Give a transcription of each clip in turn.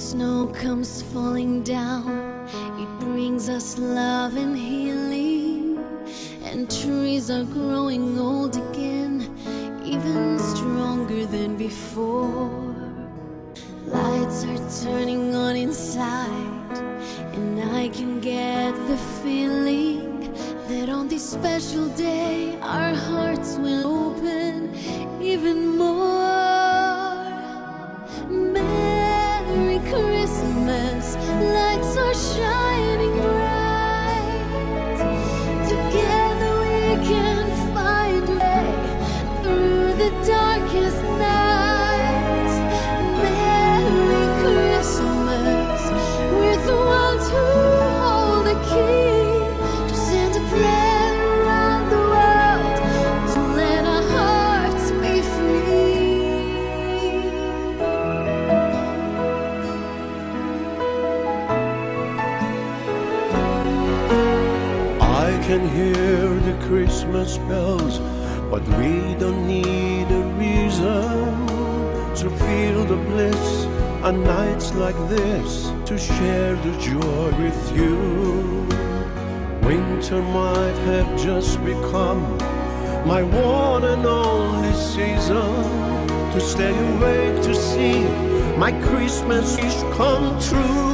snow comes falling down, it brings us love and healing. And trees are growing old again, even stronger than before. Lights are turning on inside, and I can get the feeling that on this special day our hearts will open even more. Merry Christmas, lights are shining bright. Together we can find a way through the darkest night. Merry Christmas, we're the ones who hold the key to send a prayer around the world, to let our hearts be free. I can hear the Christmas bells, but we don't need a reason to feel the bliss on nights like this, to share the joy with you. Winter might have just become my one and only season, to stay awake to see my Christmas wish come true.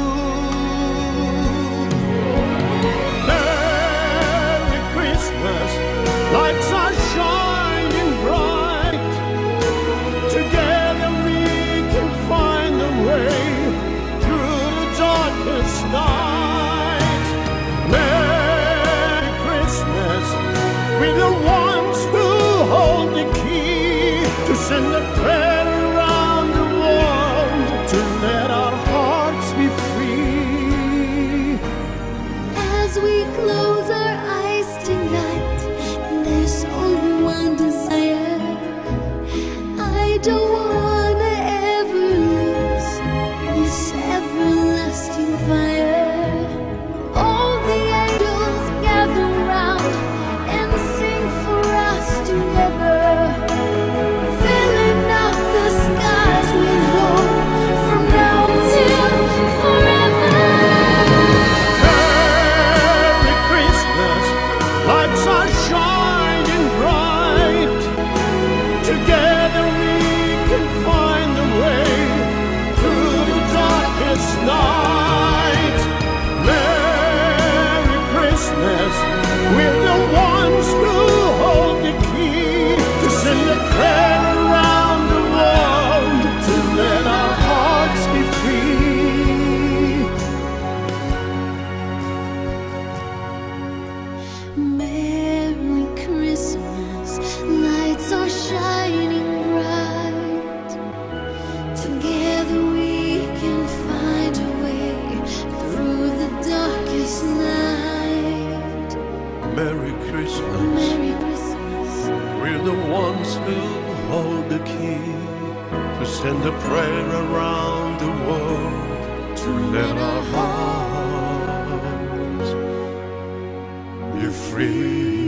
Merry Christmas, lights are shining bright. Together we can find a way through the darkest night. Merry Christmas, we're the ones who hold the key to send a prayer around the world, to let our hearts be free. As we close our eyes tonight, there's only one desire. I don't wanna ever lose this everlasting fire. All the angels gather round and sing for us together, filling up the skies with hope from now till forever. Merry Christmas, lights are shining bright. Together we can find a way through the darkest night. Merry Christmas, we're the ones who hold the key to send a prayer around the world, to let our hearts be free. Merry Christmas, lights are shining bright. Together we can find a way through the darkest night. Merry Christmas, Merry Christmas, we're the ones who hold the key to send a prayer around the world, to let our hearts be free.